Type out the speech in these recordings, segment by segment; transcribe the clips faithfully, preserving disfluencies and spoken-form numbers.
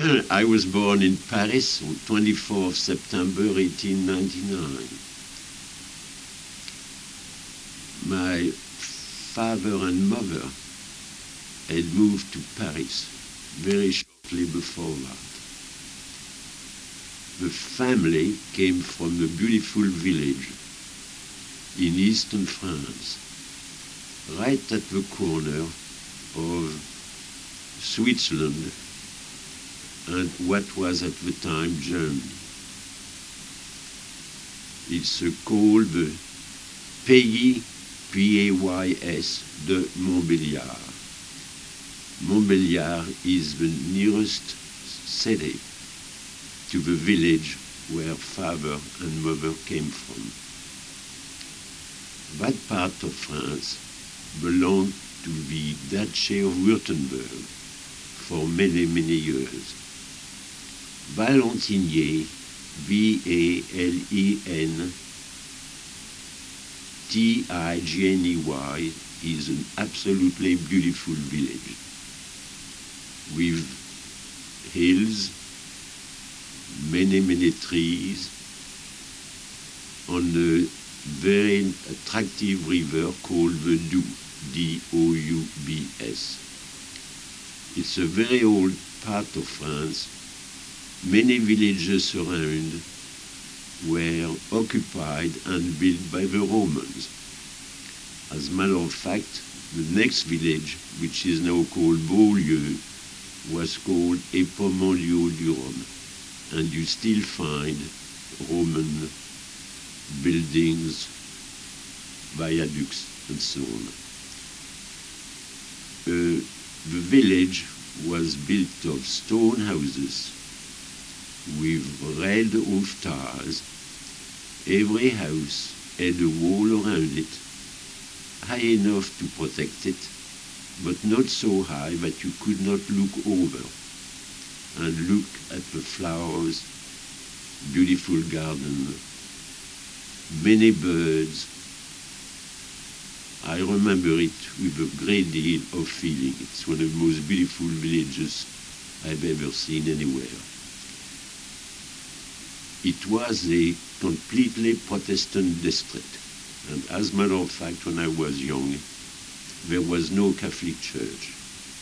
I was born in Paris on twenty-fourth September eighteen ninety-nine. My father and mother had moved to Paris very shortly before that. The family came from a beautiful village in eastern France, right at the corner of Switzerland and what was at the time Germany. It's uh, called the Pays, P A Y S, de Montbéliard. Montbéliard is the nearest city to the village where father and mother came from. That part of France belonged to the Duchy of Württemberg for many, many years. Valentinier, V A L E N T I G N E Y, is an absolutely beautiful village with hills, many, many trees, on a very attractive river called the Doubs, D O U B S. It's a very old part of France. Many villages around were occupied and built by the Romans. As a matter of fact, the next village, which is now called Beaulieu, was called Epomolio-du-Rhône, and you still find Roman buildings, viaducts, and so on. Uh, the village was built of stone houses with red roof tiles. Every house had a wall around it, high enough to protect it, but not so high that you could not look over and look at the flowers, beautiful garden, many birds. I remember it with a great deal of feeling. It's one of the most beautiful villages I've ever seen anywhere. It was a completely Protestant district, and as a matter of fact, when I was young, there was no Catholic church.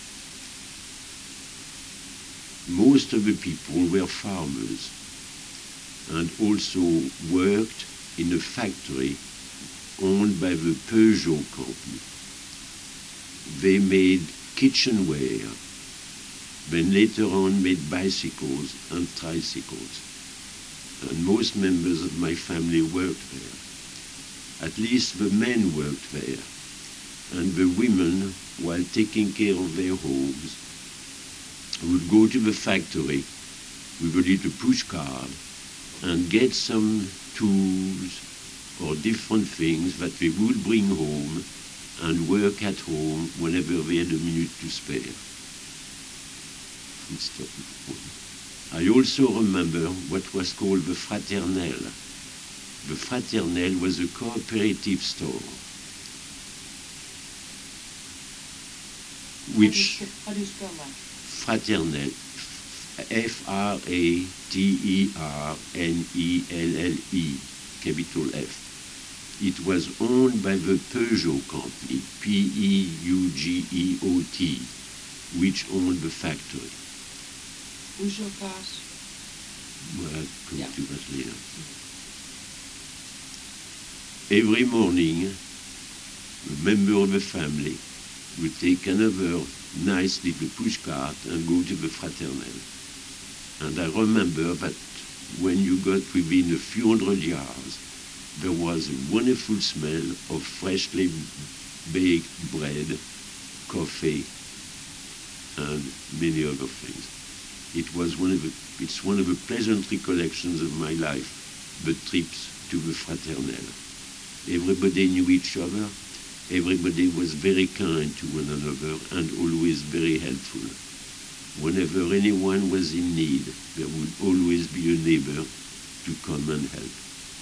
Most of the people were farmers and also worked in a factory owned by the Peugeot company. They made kitchenware, then later on made bicycles and tricycles. And most members of my family worked there. At least the men worked there. And the women, while taking care of their homes, would go to the factory with a little push cart and get some tools or different things that they would bring home and work at home whenever they had a minute to spare. I also remember what was called the Fraternelle. The Fraternelle was a cooperative store, which How do you spell that? Fraternelle, F R A T E R N E L L E, capital F. It was owned by the Peugeot company, P E U G E O T, which owned the factory. Peugeot cars? Well, I'll come Yeah. to that later. Every morning, a member of the family would take another nice little pushcart and go to the Fraternelle. And I remember that when you got within a few hundred yards, there was a wonderful smell of freshly baked bread, coffee, and many other things. It was one of the, it's one of the pleasant recollections of my life, the trips to the Fraternelle. Everybody knew each other. Everybody was very kind to one another and always very helpful. Whenever anyone was in need, there would always be a neighbor to come and help.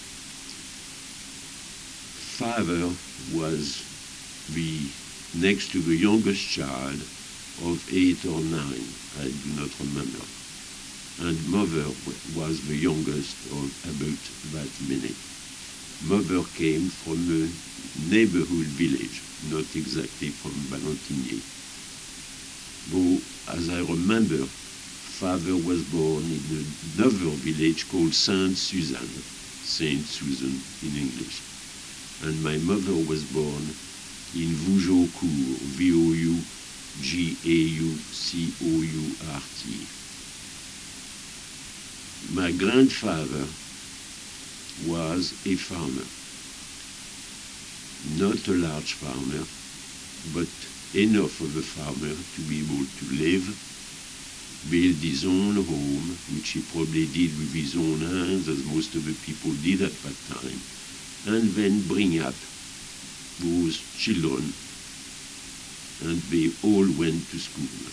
Father was the next to the youngest child of eight or nine, I do not remember. and mother was the youngest of about that many. Mother came from a neighborhood village, not exactly from Valentinier. Though, as I remember, father was born in another village called Sainte Suzanne, Saint Susan in English. And my mother was born in Vougeaucourt, V O U G A U C O U R T. My grandfather was a farmer. Not a large farmer, but enough of a farmer to be able to live, build his own home, which he probably did with his own hands, as most of the people did at that time, and then bring up those children, and they all went to school.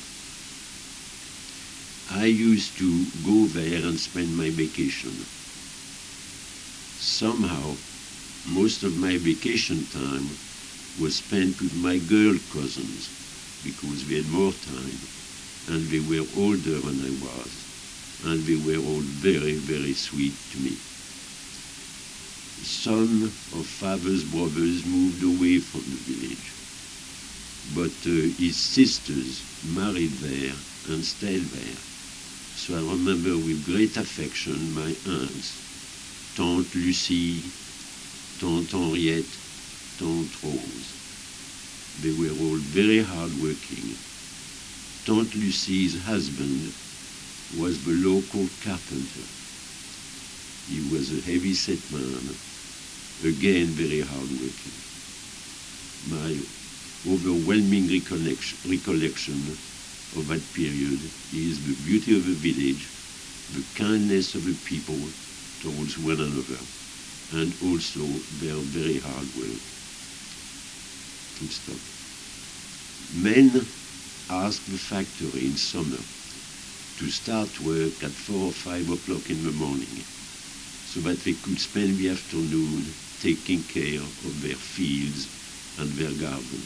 I used to go there and spend my vacation. Somehow, most of my vacation time was spent with my girl cousins, because we had more time, and they were older than I was, and they were all very, very sweet to me. Some of father's brothers moved away from the village, but uh, his sisters married there and stayed there. So I remember with great affection my aunts, Tante Lucie, Tante Henriette, Tante Rose. They were all very hard-working. Tante Lucie's husband was the local carpenter. He was a heavy-set man, again very hard-working. My overwhelming recollection, recollection of that period is the beauty of the village, the kindness of the people towards one another, and also their very hard work. To stop. Men asked the factory in summer to start work at four or five o'clock in the morning, so that they could spend the afternoon taking care of their fields and their garden.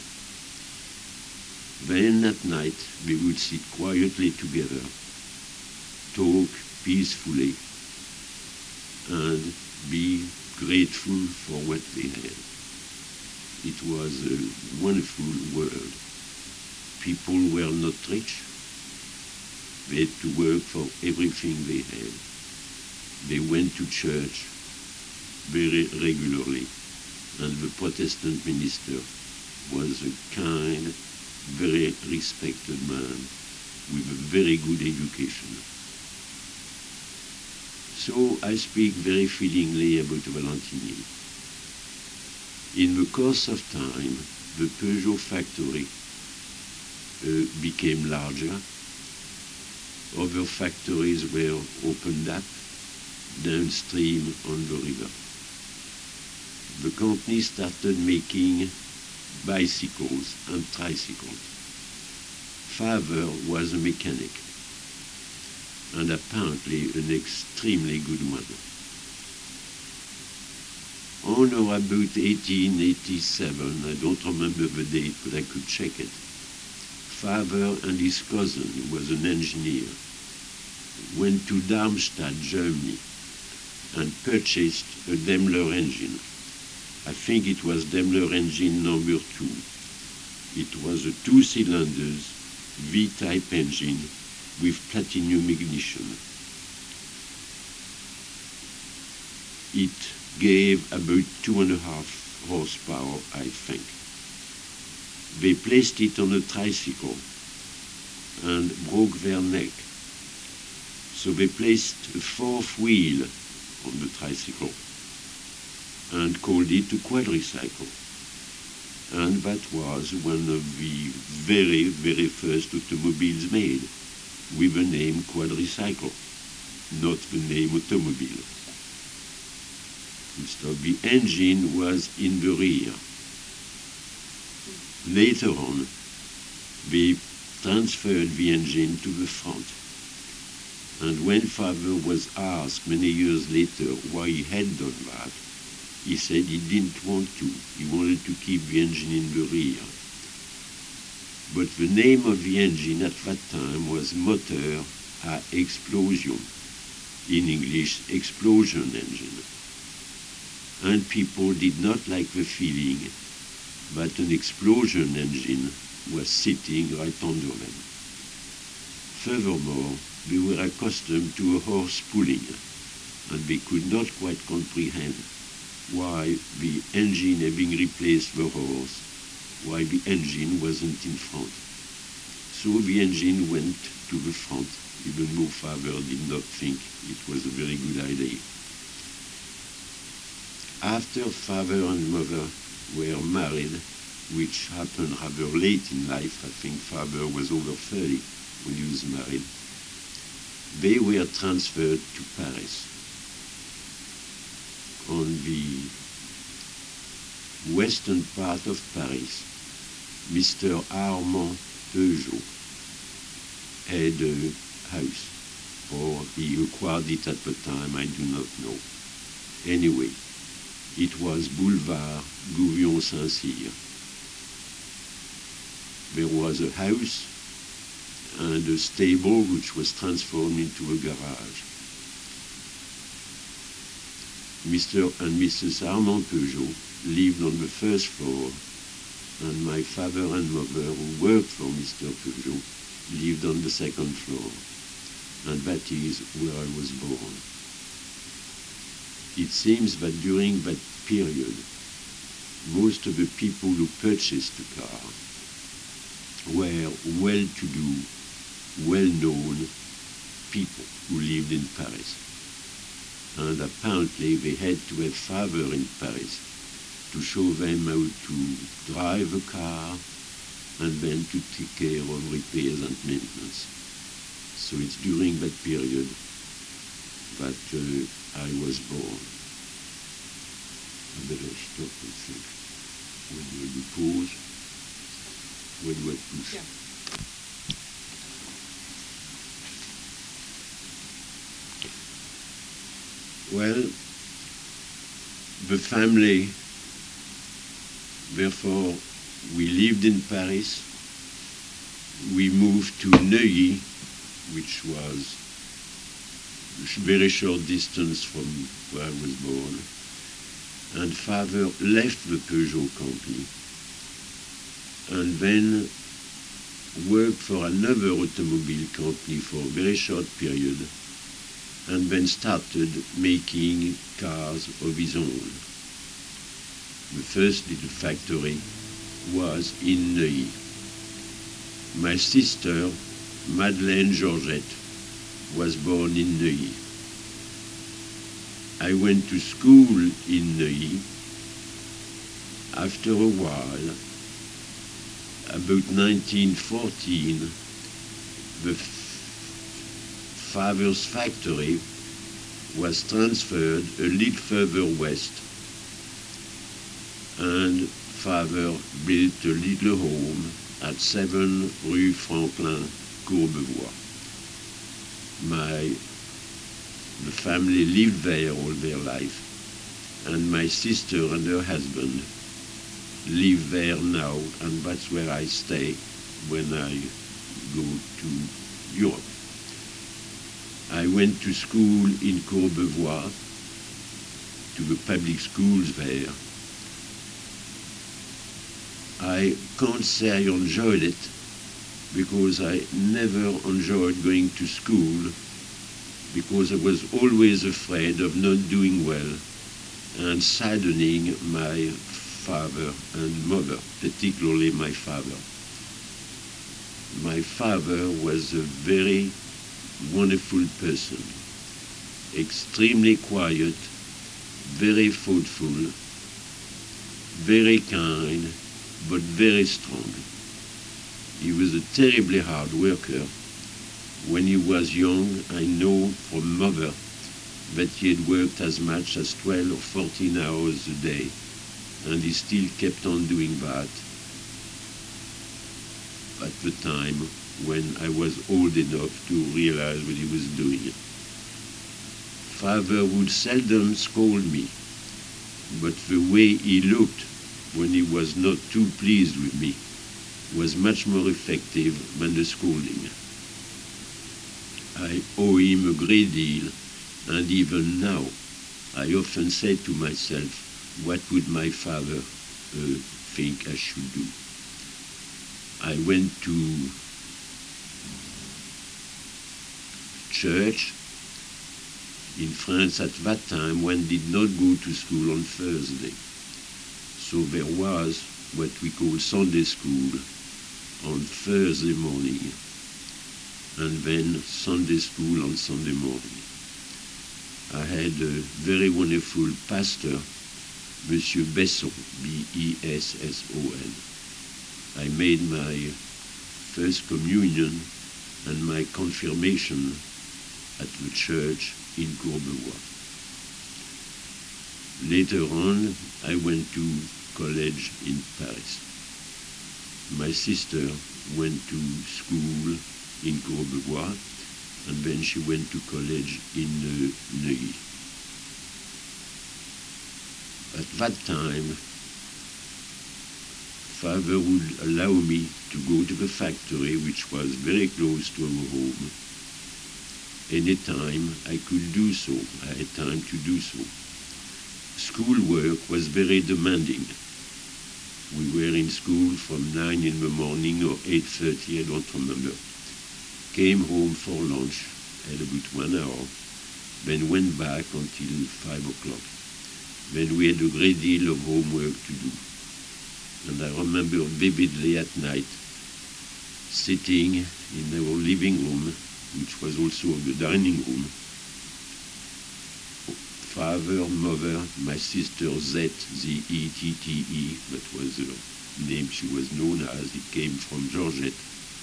Then at night they would sit quietly together, talk peacefully, and be grateful for what they had. It was a wonderful world. People were not rich. They had to work for everything they had. They went to church very regularly, and the Protestant minister was a kind, very respected man with a very good education. So I speak very feelingly about Valentinier. In the course of time, the Peugeot factory uh, became larger. Other factories were opened up downstream on the river. The company started making bicycles and tricycles. Father was a mechanic, and apparently an extremely good one. On or about eighteen eighty-seven, I don't remember the date, but I could check it, father and his cousin, who was an engineer, went to Darmstadt, Germany, and purchased a Daimler engine. I think it was Daimler engine number two. It was a two-cylinders V-type engine with platinum ignition. It gave about two and a half horsepower, I think. They placed it on a tricycle and broke their neck. So they placed a fourth wheel on the tricycle and called it a quadricycle. And that was one of the very, very first automobiles made with the name quadricycle, not the name automobile. So the engine was in the rear. Later on, they transferred the engine to the front. And when father was asked many years later why he had done that, he said he didn't want to. He wanted to keep the engine in the rear. But the name of the engine at that time was Moteur à explosion, in English, explosion engine. And people did not like the feeling that an explosion engine was sitting right under them. Furthermore, they were accustomed to a horse pulling, and they could not quite comprehend why the engine having replaced the horse, why the engine wasn't in front. So the engine went to the front, even though father did not think it was a very good idea. After father and mother were married, which happened rather late in life, I think father was over thirty when he was married, they were transferred to Paris. On the western part of Paris, Mister Armand Peugeot had a house, or he acquired it at the time, I do not know. Anyway, it was Boulevard Gouvion-Saint-Cyr. There was a house and a stable which was transformed into a garage. Mister and Missus Armand Peugeot lived on the first floor, and my father and mother, who worked for Mister Peugeot, lived on the second floor, and that is where I was born. It seems that during that period, most of the people who purchased the car were well-to-do, well-known people who lived in Paris. And apparently they had to have father in Paris to show them how to drive a car and then to take care of repairs and maintenance. So it's during that period that uh, I was born. I better stop and think. When will you pause? When do I push? Yeah. Well, the family, therefore, we lived in Paris. We moved to Neuilly, which was a very short distance from where I was born. And father left the Peugeot company and then worked for another automobile company for a very short period, and then started making cars of his own. The first little factory was in Neuilly. My sister, Madeleine Georgette, was born in Neuilly. I went to school in Neuilly. After a while, about nineteen fourteen, the father's factory was transferred a little further west, and father built a little home at seven Rue Franklin, Courbevoie. My the family lived there all their life, and my sister and her husband live there now, and that's where I stay when I go to Europe. I went to school in Courbevoie, to the public schools there. I can't say I enjoyed it, because I never enjoyed going to school, because I was always afraid of not doing well and saddening my father and mother, particularly my father. My father was a very wonderful person, extremely quiet, very thoughtful, very kind, but very strong. He was a terribly hard worker. When he was young, I know from mother that he had worked as much as twelve or fourteen hours a day, and he still kept on doing that at the time when I was old enough to realize what he was doing. Father would seldom scold me, but the way he looked when he was not too pleased with me was much more effective than the scolding. I owe him a great deal, and even now, I often say to myself, what would my father uh, think I should do? I went to church in France at that time. One did not go to school on Thursday. So there was what we call Sunday school on Thursday morning, and then Sunday school on Sunday morning. I had a very wonderful pastor, Monsieur Besson, B E S S O N. I made my first communion and my confirmation at the church in Courbevoie. Later on, I went to college in Paris. My sister went to school in Courbevoie, and then she went to college in uh, Neuilly. At that time, Father would allow me to go to the factory, which was very close to our home. Anytime I could do so, I had time to do so. Schoolwork was very demanding. We were in school from nine in the morning or eight thirty, I don't remember. Came home for lunch, had about one hour, then went back until five o'clock. Then we had a great deal of homework to do. And I remember vividly at night, sitting in our living room, which was also the dining room. Father, mother, my sister Z, Z E T T E, that was the name she was known as, it came from Georgette.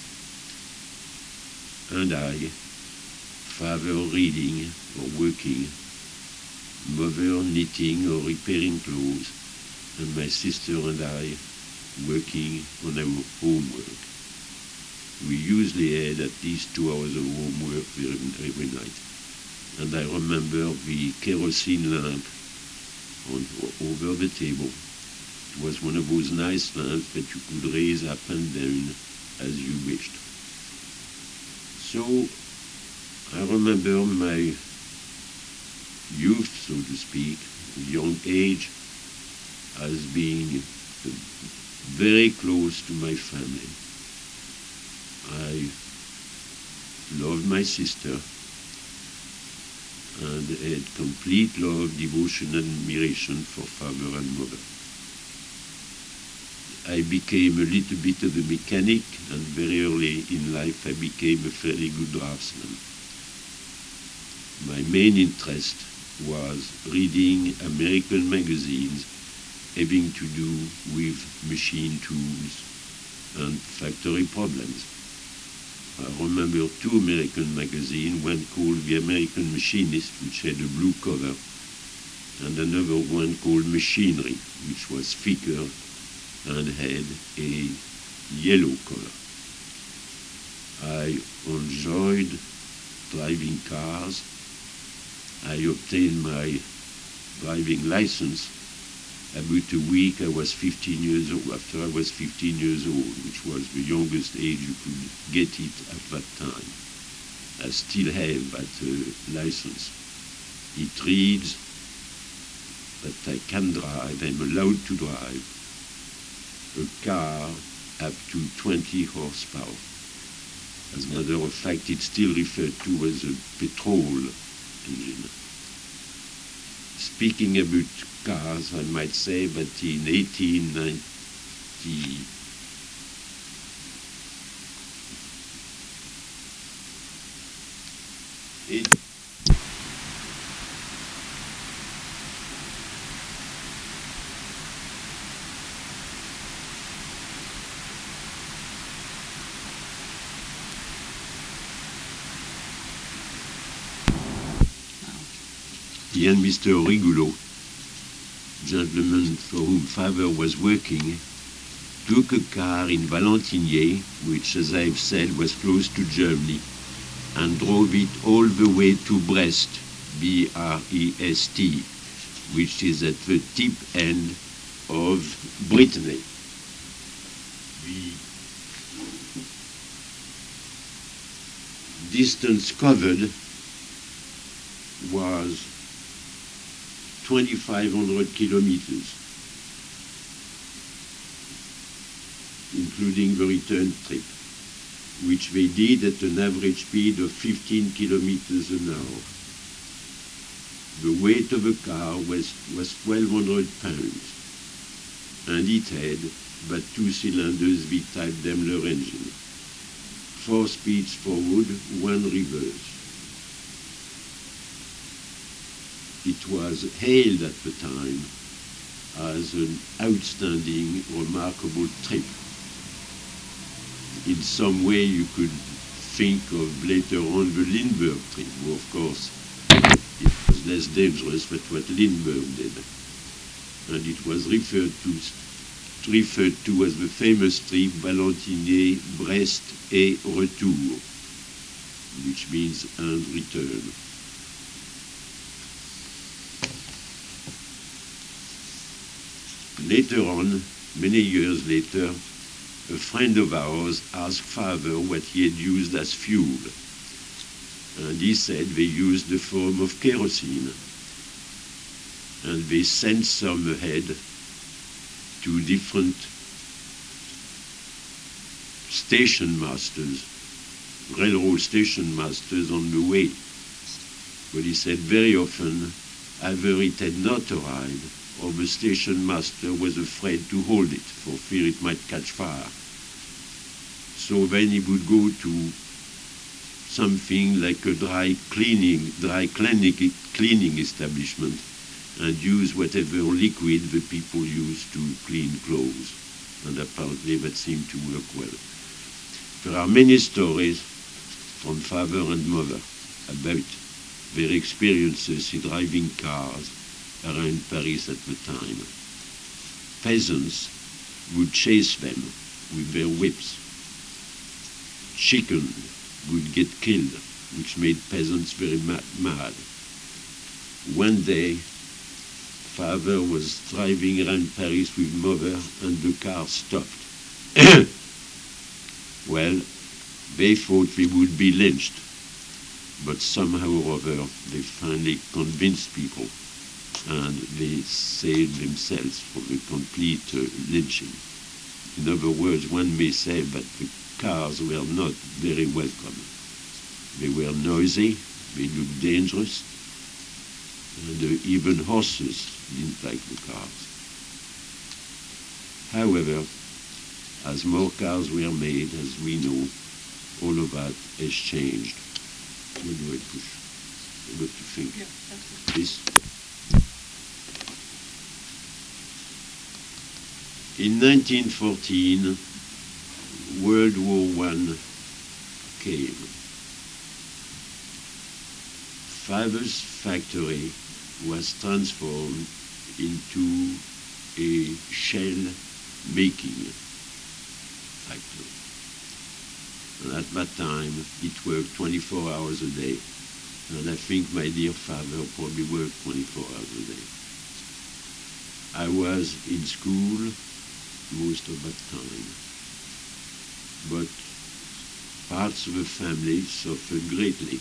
And I, father reading or working, mother knitting or repairing clothes, and my sister and I working on our homework. We usually had at least two hours of homework every, every night. And I remember the kerosene lamp on, over the table. It was one of those nice lamps that you could raise up and down as you wished. So I remember my youth, so to speak, young age, as being very close to my family. I loved my sister and had complete love, devotion, and admiration for father and mother. I became a little bit of a mechanic, and very early in life I became a fairly good draftsman. My main interest was reading American magazines having to do with machine tools and factory problems. I remember two American magazines, one called The American Machinist, which had a blue cover, and another one called Machinery, which was thicker and had a yellow color. I enjoyed driving cars. I obtained my driving license about a week I was fifteen years old, after I was fifteen years old, which was the youngest age you could get it at that time. I still have that uh, license. It reads that I can drive, I'm allowed to drive, a car up to twenty horsepower. As a matter of fact, it's still referred to as a petrol engine. Speaking about cars, I might say that in eighteen ninety, it, he and Mister Rigolo, gentleman for whom father was working, took a car in Valentinier, which, as I've said, was close to Germany, and drove it all the way to Brest, B R E S T, which is at the tip end of Brittany. The distance covered was twenty-five hundred kilometers, including the return trip, which they did at an average speed of fifteen kilometers an hour. The weight of the car was, was twelve hundred pounds, and it had but two cylinders V-type Daimler engine, four speeds forward, one reverse. It was hailed at the time as an outstanding, remarkable trip. In some way you could think of later on the Lindbergh trip, where of course it was less dangerous than what Lindbergh did. And it was referred to, referred to as the famous trip Valentinet, Brest et Retour, which means and return. Later on, many years later, a friend of ours asked Faber what he had used as fuel. And he said they used the form of kerosene. And they sent some ahead to different station masters, railroad station masters on the way. But he said very often, either it had not arrived, or the station master was afraid to hold it for fear it might catch fire. So then he would go to something like a dry cleaning, dry cleaning, cleaning establishment and use whatever liquid the people use to clean clothes. And apparently that seemed to work well. There are many stories from father and mother about their experiences in driving cars around Paris at the time. Peasants would chase them with their whips. Chicken would get killed, which made peasants very ma mad. One day, father was driving around Paris with mother and the car stopped. Well, they thought they would be lynched, but somehow or other they finally convinced people and they saved themselves from a complete uh, lynching. In other words, one may say that the cars were not very welcome. They were noisy, they looked dangerous, and uh, even horses didn't like the cars. However, as more cars were made, as we know, all of that has changed. Where do I push? I've got to think. Yeah, that's it. This. In nineteen fourteen, World War One came. Faber's factory was transformed into a shell making factory. And at that time, it worked twenty-four hours a day. And I think my dear father probably worked twenty-four hours a day. I was in school most of that time. But parts of the family suffered greatly.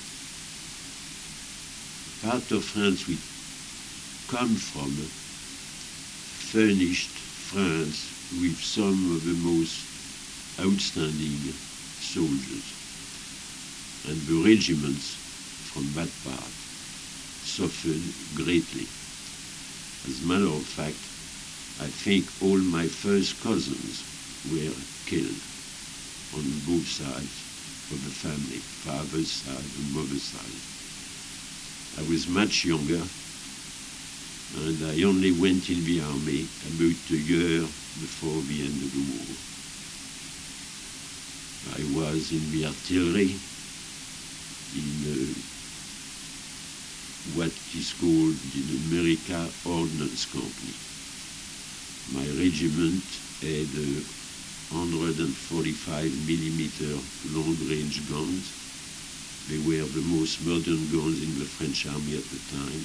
Part of France we come from furnished France with some of the most outstanding soldiers. And the regiments from that part suffered greatly. As a matter of fact, I think all my first cousins were killed on both sides of the family, father's side and mother's side. I was much younger, and I only went in the army about a year before the end of the war. I was in the artillery, in uh, what is called the America Ordnance Company. My regiment had uh, one hundred forty-five millimeter long-range guns. They were the most modern guns in the French army at the time.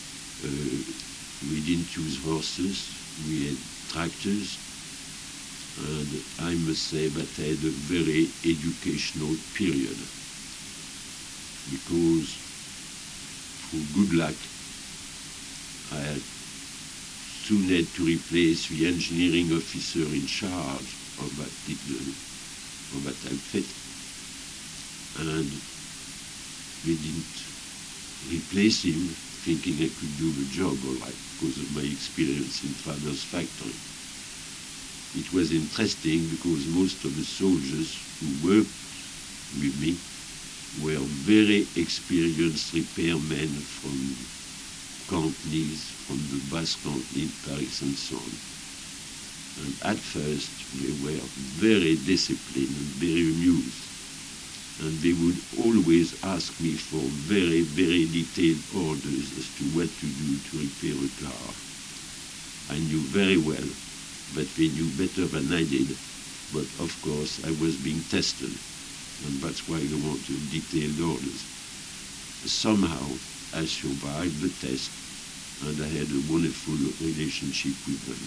Uh, we didn't use horses, we had tractors, And I must say that I had a very educational period, because through good luck, I had soon had to replace the engineering officer in charge of that, of that outfit, and they didn't replace him thinking I could do the job all right because of my experience in father's factory. It was interesting because most of the soldiers who worked with me were very experienced repairmen from companies, from the Basse Company in Paris and so on. And at first they were very disciplined and very amused. And they would always ask me for very, very detailed orders as to what to do to repair a car. I knew very well that they knew better than I did, but of course I was being tested, and that's why they wanted detailed orders. Somehow I survived the test, and I had a wonderful relationship with them.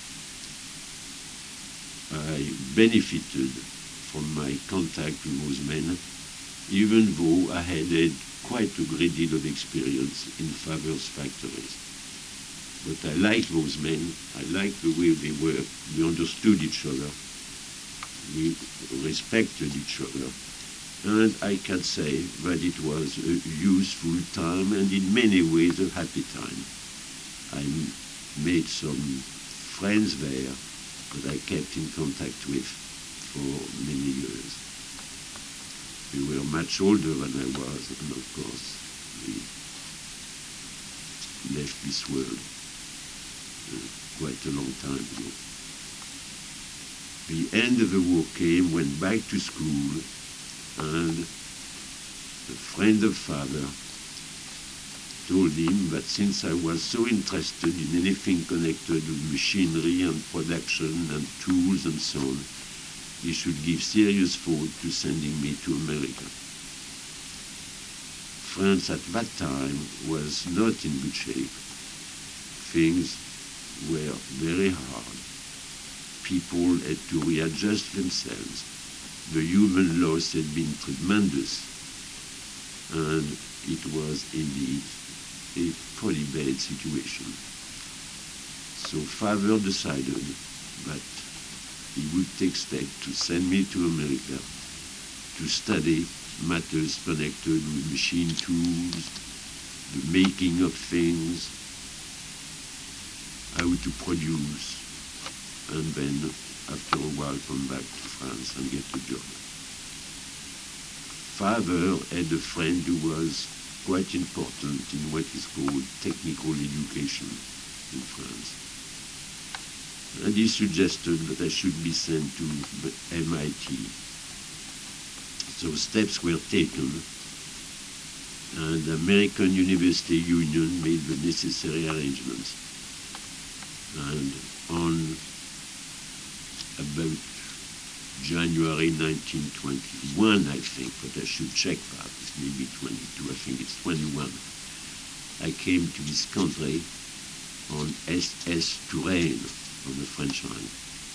I benefited from my contact with those men, even though I had had quite a great deal of experience in father's factories. But I liked those men, I liked the way they worked, we understood each other, we respected each other, and I can say that it was a useful time and in many ways a happy time. I made some friends there that I kept in contact with for many years. They were much older than I was, and of course they left this world uh, quite a long time ago. The end of the war came, went back to school, and a friend of father told him that since I was so interested in anything connected with machinery and production and tools and so on, he should give serious thought to sending me to America. France at that time was not in good shape. Things were very hard. People had to readjust themselves. The human loss had been tremendous, and it was indeed a pretty bad situation. So father decided that he would take steps to send me to America to study matters connected with machine tools, the making of things, how to produce, and then after a while come back to France and get a job. Father had a friend who was quite important in what is called technical education in France. And he suggested that I should be sent to M I T. So steps were taken, and the American University Union made the necessary arrangements. And on about January nineteen twenty-one, I think, but I should check that, it's maybe twenty-two, I think it's twenty-one, I came to this country on S S Touraine, on the French line.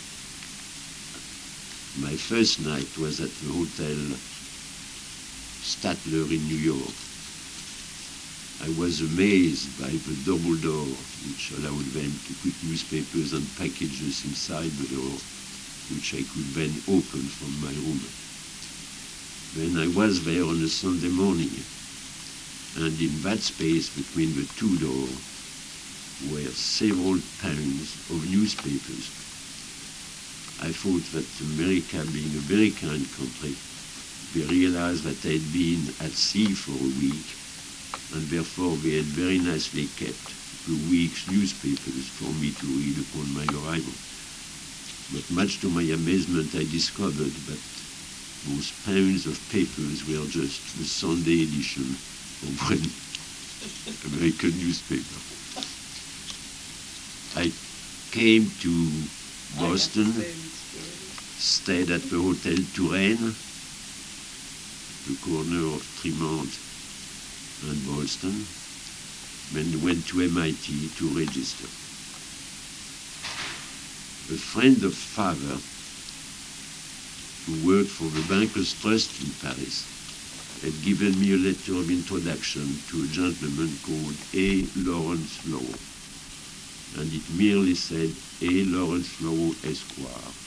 My first night was at the Hotel Statler in New York. I was amazed by the double door, which allowed them to put newspapers and packages inside the door, which I could then open from my room. Then I was there on a Sunday morning, and in that space between the two doors were several pounds of newspapers. I thought that America, being a very kind country, they realized that I had been at sea for a week, and therefore they had very nicely kept the week's newspapers for me to read upon my arrival. But much to my amazement, I discovered that those pounds of papers were just the Sunday edition of one American newspaper. I came to Boston, stayed at the Hotel Touraine, the corner of Tremont and Boston, then went to M I T to register. A friend of father who worked for the Bankers' Trust in Paris, had given me a letter of introduction to a gentleman called A. Lawrence Lowe. And it merely said A. Lawrence Lowe, Esquire.